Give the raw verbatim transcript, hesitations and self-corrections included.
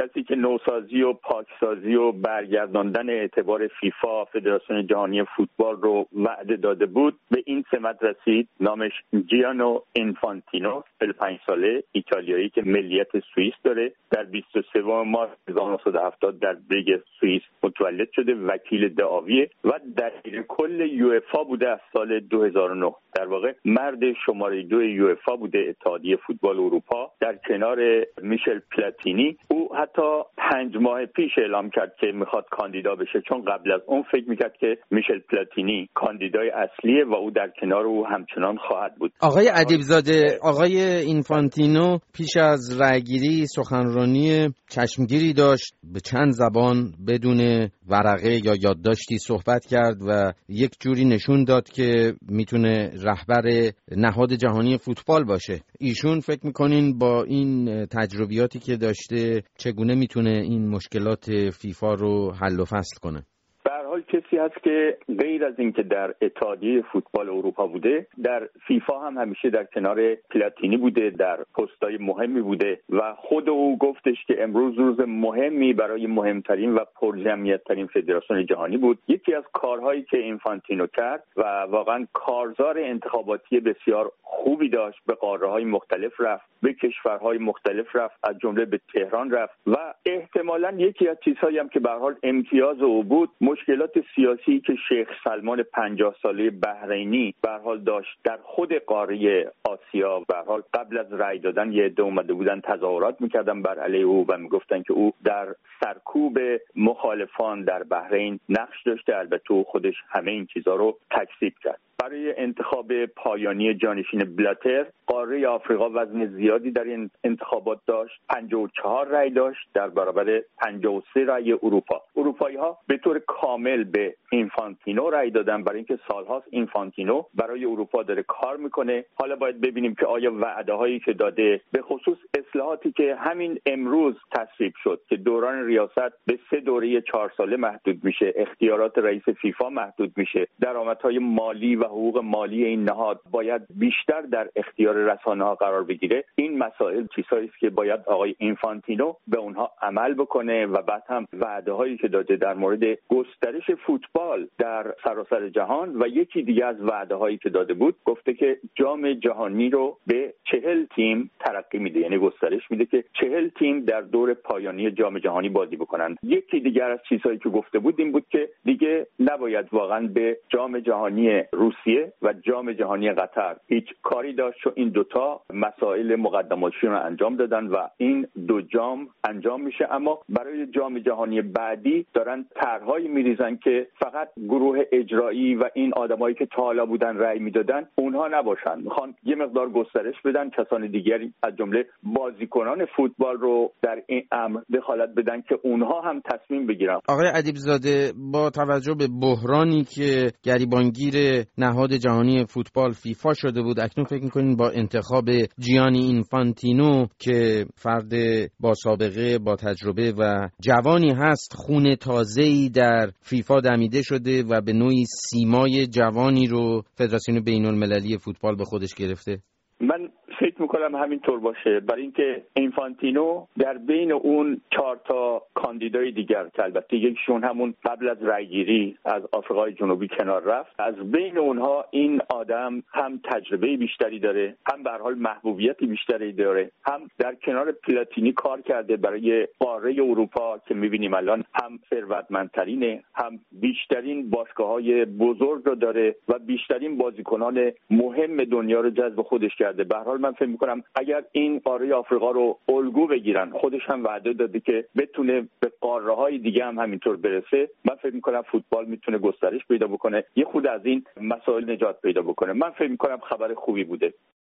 کسی که نوسازی و پاکسازی و برگرداندن اعتبار فیفا فدراسیون جهانی فوتبال رو وعده داده بود به این سمت رسید. نامش جیانو اینفانتینو، چهل و پنج ساله ایتالیایی که ملیت سوئیس داره. در بیست و سوم مارس هزار و نهصد و هفتاد در بریگ سوئیس متولد شده. وکیل دعاویه و دبیر کل یوفا بوده از سال دو هزار و نه. در واقع مرد شماره دو یوفا بوده، اتحادیه فوتبال اروپا. در کنار میشل پلاتینی، او حتی پنج ماه پیش اعلام کرد که میخواد کاندیدا بشه، چون قبل از اون فکر میکرد که میشل پلاتینی کاندیدای اصلیه و او در کنار او همچنان خواهد بود. آقای ادیبزاده، آقای اینفانتینو پیش از رأیگیری سخنرانی چشمگیری داشت، به چند زبان بدون ورقه یا یادداشتی صحبت کرد و یک جوری نشون داد که میتونه رهبر نهاد جهانی فوتبال باشه. ایشون فکر میکنین با این تجربیاتی که داشته چگونه میتونه این مشکلات فیفا رو حل و فصل کنه؟ کسی هست که غیر از اینکه در اتحادیه فوتبال اروپا بوده، در فیفا هم همیشه در کنار پلاتینی بوده، در پست‌های مهمی بوده و خود او گفتش که امروز روز مهمی برای مهمترین و پرجمعیت‌ترین فدراسیون جهانی بود. یکی از کارهایی که اینفانتینو کرد و واقعا کارزار انتخاباتی بسیار خوبی داشت، به قاره‌های مختلف رفت، به کشورهای مختلف رفت، از جمله به تهران رفت و احتمالاً یکی از چیزهایی هم که به هر حال امتیاز او بود، مشکلات سیاسی که شیخ سلمان پنجاه ساله بحرینی به هر حال داشت در خود قاره آسیا. به هر حال قبل از رأی دادن یه عده اومده بودن تظاهرات میکردن بر علیه او و میگفتن که او در سرکوب مخالفان در بحرین نقش داشته. البته او خودش همه این چیزا رو تکذیب کرد. برای انتخاب پایانی جانشین بلاتر قاره آفریقا وزن زیادی در این انتخابات داشت. پنجاه و چهار رأی داشت در برابر پنجاه و سه رأی اروپا. اروپایی‌ها به طور کامل به اینفانتینو رأی دادن، برای اینکه سالهاست اینفانتینو برای اروپا داره کار میکنه. حالا باید ببینیم که آیا وعده هایی که داده، به خصوص اصلاحاتی که همین امروز تصویب شد که دوران ریاست به سه دوره چهار ساله محدود میشه، اختیارات رئیس فیفا محدود میشه، درآمدهای مالی و حقوق مالی این نهاد باید بیشتر در اختیار رسانه‌ها قرار بگیره. این مسائل چیزهایی است که باید آقای اینفانتینو به اونها عمل بکنه و بعد هم وعده‌هایی که داده در مورد گسترش فوتبال در سراسر جهان و یکی دیگه از وعده‌هایی که داده بود، گفته که جام جهانی رو به چهل تیم ترقی میده، یعنی گسترش میده که چهل تیم در دور پایانی جام جهانی بازی بکنن. یکی دیگر از چیزهایی که گفته بود این بود که دیگه نباید واقعا به جام جهانی روسیه و جام جهانی قطر هیچ کاری داشت، چون این دوتا مسائل مقدماتشون رو انجام دادن و این دو جام انجام میشه. اما برای جام جهانی بعدی دارن طرحهایی میریزن که فقط گروه اجرایی و این آدمایی که تا حالا بودن رأی میدادن اونها نباشن، میخوان یه مقدار گسترش بدن، کسان دیگری از جمله بازیکنان فوتبال رو در این امر دخالت بدن که اونها هم تصمیم بگیرن. آقای ادیبزاده، با توجه به بحرانی که گریبانگیر نهاد جهانی فوتبال فیفا شده بود، اکنون فکر می‌کنین با انتخاب جیانی اینفانتینو که فرد با سابقه، با تجربه و جوانی هست، خون تازه‌ای در فیفا دمیده شده و به نوعی سیمای جوانی رو فدراسیون بین‌المللی فوتبال به خودش گرفته؟ من فکر میکنم همینطور باشه، برای اینکه اینفانتینو در بین اون چهار تا کاندیدای دیگر که البته یکیشون همون قبل از رأیگیری از آفریقای جنوبی کنار رفت، از بین اونها این آدم هم تجربه بیشتری داره، هم به هر حال محبوبیت بیشتری داره، هم در کنار پلاتینی کار کرده برای قاره اروپا که میبینیم الان هم ثروتمندترینه، هم بیشترین باشگاه‌های بزرگ رو داره و بیشترین بازیکنان مهم دنیا رو جذب خودش کرده. به هر حال من فکر می‌کنم اگر این قاره آفریقا رو الگو بگیرن، خودش هم وعده داده که بتونه به قاره‌های دیگه هم همینطور برسه، من فکر می‌کنم فوتبال میتونه گسترش پیدا بکنه، یه خود از این مسائل نجات پیدا بکنه. من فکر می‌کنم خبر خوبی بوده.